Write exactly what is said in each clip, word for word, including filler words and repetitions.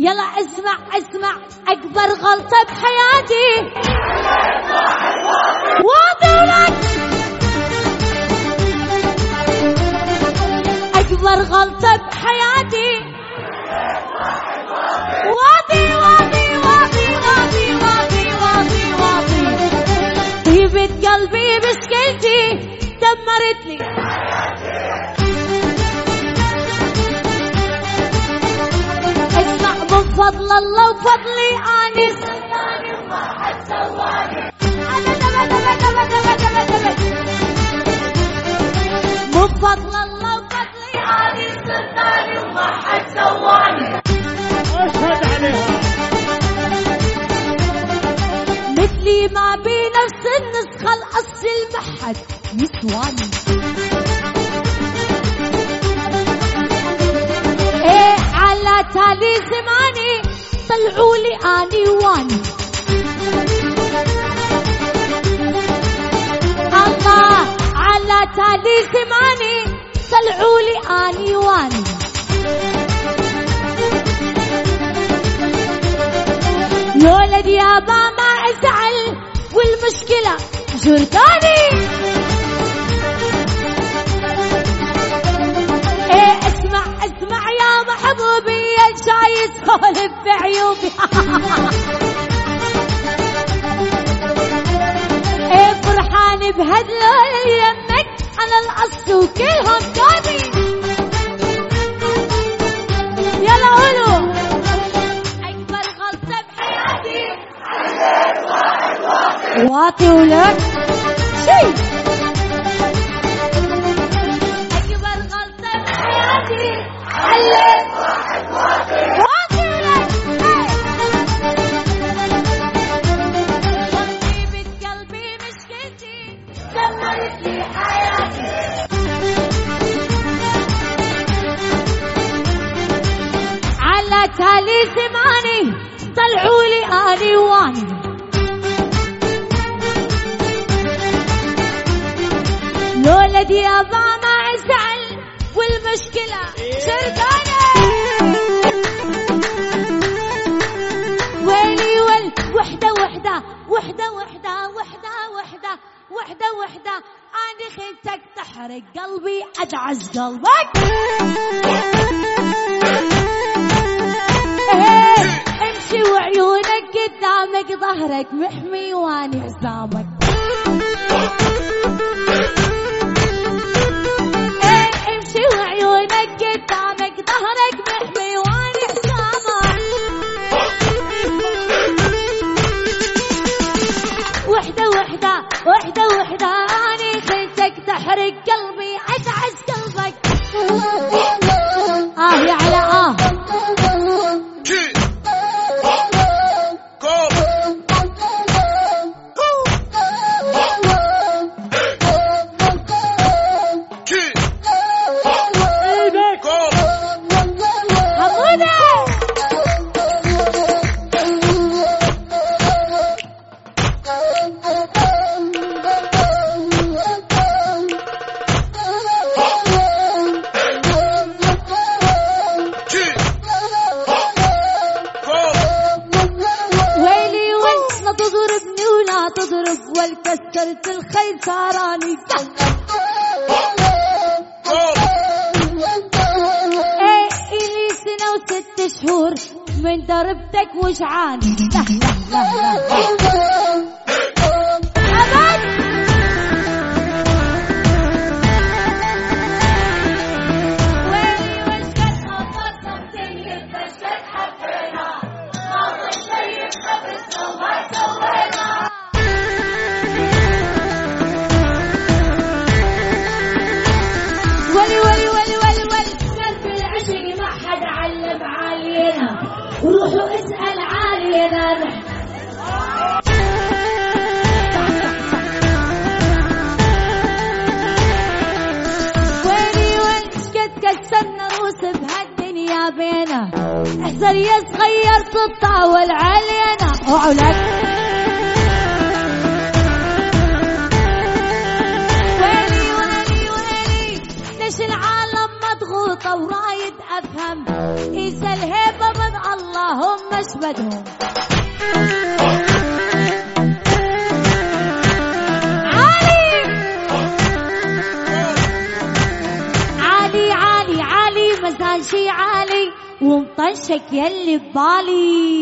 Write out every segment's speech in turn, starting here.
يلا اسمع اسمع أكبر غلطة بحياتي واضح لك. أكبر غلطة بحياتي واضي واضي واضي واضي واضي واضي واضي. طيبة قلبي بسكلتي دمرتني. اسمع من فضل الله وفضلي أني صرتاني وما حد سواني. أبد أبد أبد أبد أبد أبد أبد. من فضل الله وفضلي أني صرتاني وما حد سواني. أشهد عليها. مثلي ما بنفس النسخة الأصل محد يسواني. ايه على تالي زماني طلعوا لي اني واني. الله على تالي زماني طلعوا لي اني واني. يا ولد يابا ما ازعل والمشكلة جرداني. ايه اسمع اسمع يا محبوبي يا شاي سولف بعيوبي. ايه فرحان بهدلول يمك على الاصل وكلهم دابي. يلا قولوا اكبر غلطة بحياتي واطي ولك شي. اكبر غلطة بحياتي عليك واحد واطي واطي ولك. طيبة قلبي مشكلتي دمرت لي حياتي. على تالي زماني طلعوا لي اني واني. لولد يابا ما ازعل والمشكلة شردانة. ويلي ويل وحدة وحدة وحدة وحدة وحدة وحدة وحدة وحدة. أنا خلتك تحرق قلبي أدعس قلبك. امشي وعيونك قدامك ظهرك محمي واني حسامك. امشي وعيونك قدامك ظهرك محمي واني حسامك. وحدة وحدة وحدة وحدة اني خلتك تحرق قلبي ادعس قلبك. اه يا على اه كسرت الخيل ساراني. ايه الي سنة وست شهور من دربتك وجعاني. لا لا لا لا أبد. ويلي وشكت خبطنا بتنيب بشكت حبينا ما بشيب خبطنا وما سوينا. ولي ولي ولي ولي ولي قلب العشق ما حد علم علينا وروحوا اسأل علينا نحن. ويلي ويلي شقد كسرنا روس بهالدنيا بينا. احذر يا صغير تطاول علينا. وعلك العالم مضغوطة ورايد أفهم إذا الهيبة من الله وش بدهم عالي عالي عالي عالي مزاجي عالي ومطنشك يلي ببالي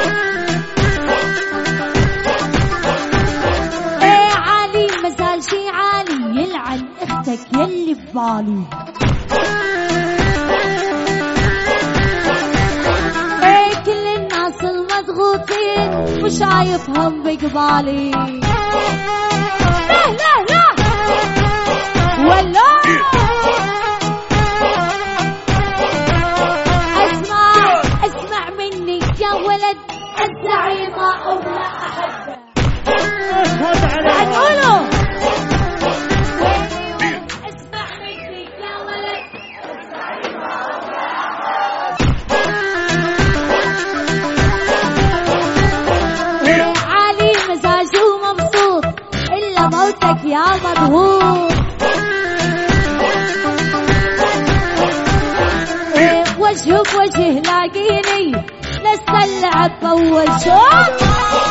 ايه عالي مزاجي عالي يلعن اختك يلي ببالي ايه كل الناس المضغوطين مش شايفهم بقبالي لا لا لا ولا اسمع اسمع مني يا ولد الزعيمة أولى أحبه هنقوله اسمع مني يا ولد الزعيمة أولى أحبه عالي مزاجه مبسوط إلا موتك يا مضغوط وجه بوجه لاقيني لسه اللعب بأول شوط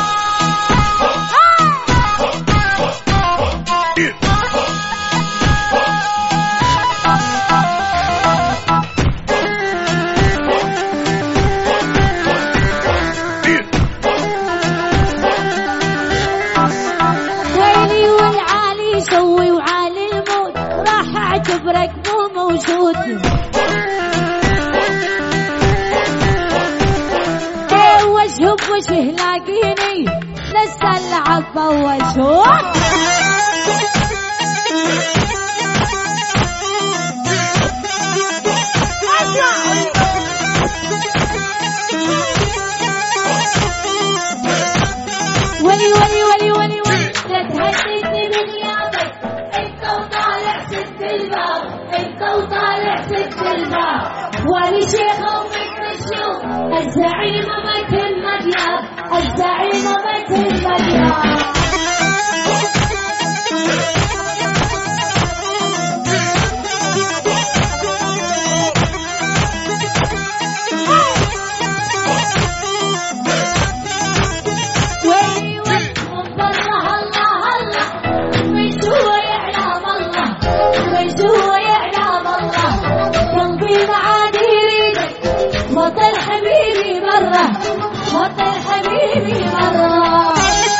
ويلي والعالي شوي وعالي الموت راح اعتبرك مو موجود وجه بوجه لاقيني لسه اللعب بأول شوط ولي ولي ولي ولي ولي لا تهددني بغيابك انت وطالع سد الباب انت وطالع سد الباب ولي شيخ امك مشيوخ الزعيمة مت المدياب الزعيمة مت المدياب ويلي ويلي والله الله الله من جوا يعلم الله من جوا يعلم الله قلبي معادي يريدك بطل حبيبي مرة بطل حبيبي مرة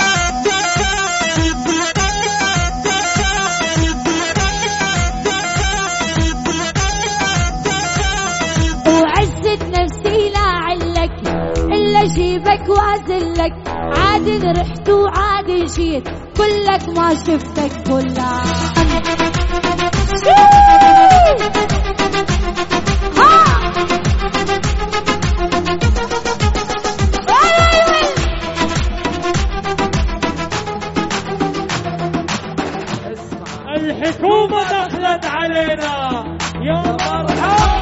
وعزت نفسي لا علك إلا جيبك وأزلك عادي رحت وعادي جيت كلك ما شفتك كلها الحكومة دخلت علينا يا مرحبا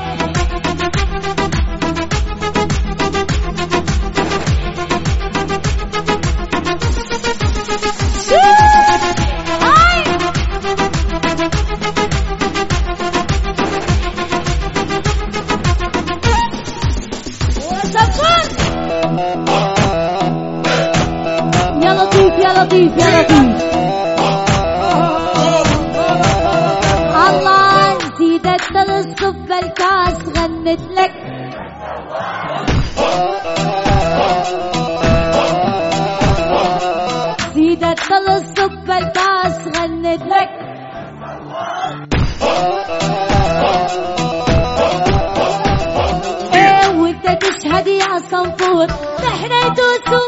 يا لطيف يا لطيف يا لطيف الله زيدت للصب الكاس غنت لك زيدت للصب الكاس غنت لك ايه وانت تشهد يا صنفور نحن يدوسون